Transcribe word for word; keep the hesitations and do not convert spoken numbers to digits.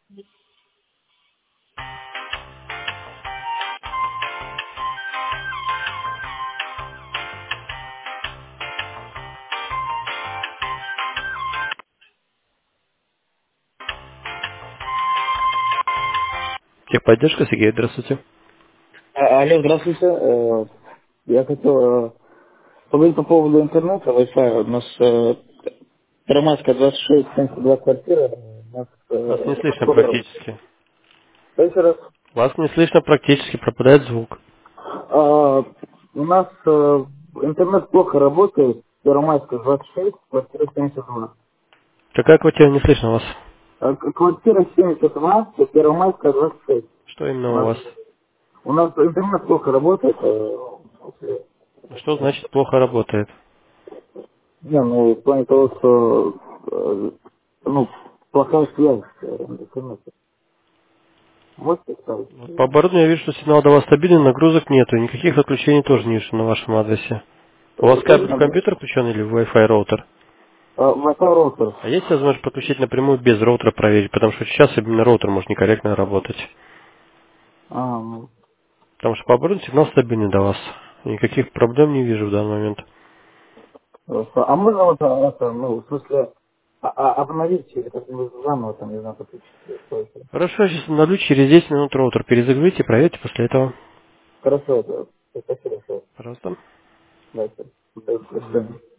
Техподдержка, Сергей, здравствуйте. А, Алло, здравствуйте. Э, Я хотел э, поговорить по поводу интернета, Wi-Fi. У нас э, Первомайская двадцать шесть, семьдесят два квартира. У нас Вас не э, слышно плохо. практически. Да, еще раз. Вас не слышно практически, пропадает звук. А, у нас э, интернет плохо работает. Первомайская двадцать шесть, квартира семьдесят два. Какая квартира, не слышно вас? А, к- Квартира семьдесят два, Первомайская двадцать шесть. Что У именно у нас, вас? у нас интернет плохо работает. э, Что значит плохо работает? Не, ну, в плане того, что, э, ну, плохая связь э, в интернете. Можете ставить? Вот по оборудованию я вижу, что сигнал до вас стабильный, нагрузок нету, никаких отключений тоже не вижу на вашем адресе. У вас кабель в Точно, да? компьютер включен или в Wi-Fi роутер? А, Wi-Fi роутер. А есть возможность подключить напрямую без роутера проверить, потому что сейчас именно роутер может некорректно работать. А, ну, Потому что по оборудованию сигнал стабильный до вас. Никаких проблем не вижу в данный момент. хорошо. А можно вот а, это, ну, в смысле, а, а, обновить или как-нибудь заново, там, не знаю, подключить? роутер? Хорошо, сейчас обновлю через десять минут роутер. Перезагрузите, проверьте после этого. Хорошо, да. Спасибо, что Пожалуйста. дальше. До свидания.